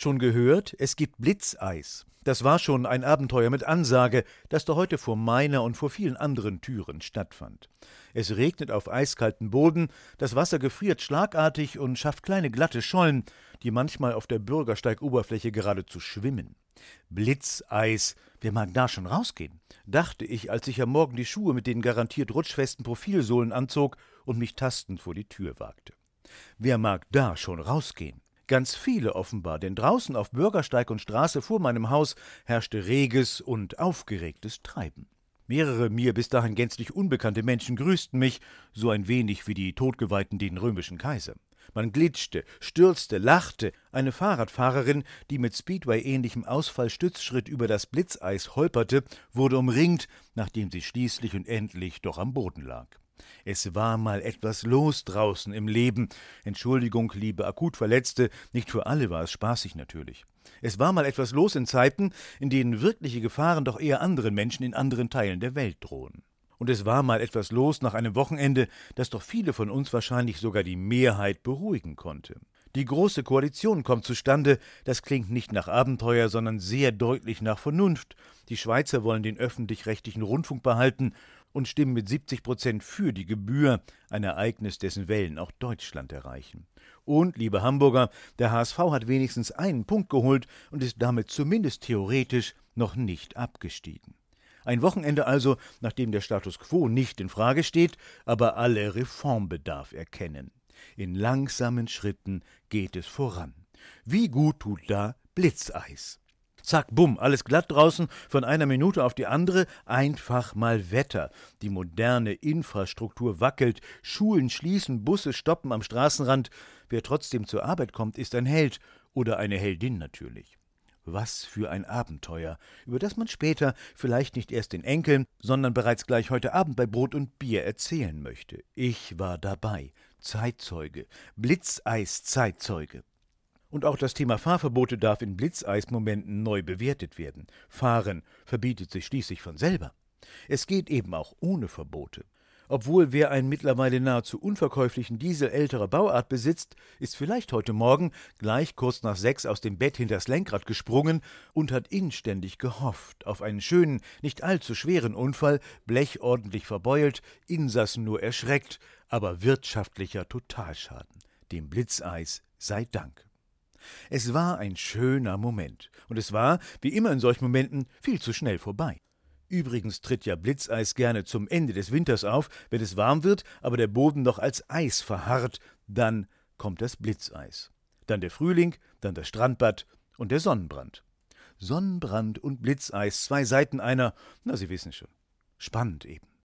schon gehört, es gibt Blitzeis. Das war schon ein Abenteuer mit Ansage, das da heute vor meiner und vor vielen anderen Türen stattfand. Es regnet auf eiskalten Boden, das Wasser gefriert schlagartig und schafft kleine glatte Schollen, die manchmal auf der Bürgersteigoberfläche geradezu schwimmen. Blitzeis, wer mag da schon rausgehen? Dachte ich, als ich am Morgen die Schuhe mit den garantiert rutschfesten Profilsohlen anzog und mich tastend vor die Tür wagte. Wer mag da schon rausgehen? Ganz viele offenbar, denn draußen auf Bürgersteig und Straße vor meinem Haus herrschte reges und aufgeregtes Treiben. Mehrere mir bis dahin gänzlich unbekannte Menschen grüßten mich, so ein wenig wie die Todgeweihten den römischen Kaiser. Man glitschte, stürzte, lachte. Eine Fahrradfahrerin, die mit Speedway-ähnlichem Ausfallstützschritt über das Blitzeis holperte, wurde umringt, nachdem sie schließlich und endlich doch am Boden lag. Es war mal etwas los draußen im Leben. Entschuldigung, liebe Akutverletzte, nicht für alle war es spaßig natürlich. Es war mal etwas los in Zeiten, in denen wirkliche Gefahren doch eher anderen Menschen in anderen Teilen der Welt drohen. Und es war mal etwas los nach einem Wochenende, das doch viele von uns, wahrscheinlich sogar die Mehrheit, beruhigen konnte. Die Große Koalition kommt zustande, das klingt nicht nach Abenteuer, sondern sehr deutlich nach Vernunft. Die Schweizer wollen den öffentlich-rechtlichen Rundfunk behalten und stimmen mit 70% für die Gebühr, ein Ereignis, dessen Wellen auch Deutschland erreichen. Und, liebe Hamburger, der HSV hat wenigstens einen Punkt geholt und ist damit zumindest theoretisch noch nicht abgestiegen. Ein Wochenende also, nachdem der Status quo nicht in Frage steht, aber alle Reformbedarf erkennen. In langsamen Schritten geht es voran. Wie gut tut da Blitzeis? Zack, bumm, alles glatt draußen, von einer Minute auf die andere, einfach mal Wetter. Die moderne Infrastruktur wackelt, Schulen schließen, Busse stoppen am Straßenrand. Wer trotzdem zur Arbeit kommt, ist ein Held oder eine Heldin natürlich. Was für ein Abenteuer, über das man später vielleicht nicht erst den Enkeln, sondern bereits gleich heute Abend bei Brot und Bier erzählen möchte. Ich war dabei, Zeitzeuge, Blitzeis-Zeitzeuge. Und auch das Thema Fahrverbote darf in Blitzeis-Momenten neu bewertet werden. Fahren verbietet sich schließlich von selber. Es geht eben auch ohne Verbote. Obwohl wer einen mittlerweile nahezu unverkäuflichen Diesel älterer Bauart besitzt, ist vielleicht heute Morgen gleich kurz nach 6 aus dem Bett hinters Lenkrad gesprungen und hat inständig gehofft auf einen schönen, nicht allzu schweren Unfall, Blech ordentlich verbeult, Insassen nur erschreckt, aber wirtschaftlicher Totalschaden. Dem Blitzeis sei Dank. Es war ein schöner Moment, und es war, wie immer in solchen Momenten, viel zu schnell vorbei. Übrigens tritt ja Blitzeis gerne zum Ende des Winters auf, wenn es warm wird, aber der Boden noch als Eis verharrt, dann kommt das Blitzeis. Dann der Frühling, dann das Strandbad und der Sonnenbrand. Sonnenbrand und Blitzeis, 2 Seiten einer, na, Sie wissen schon, spannend eben.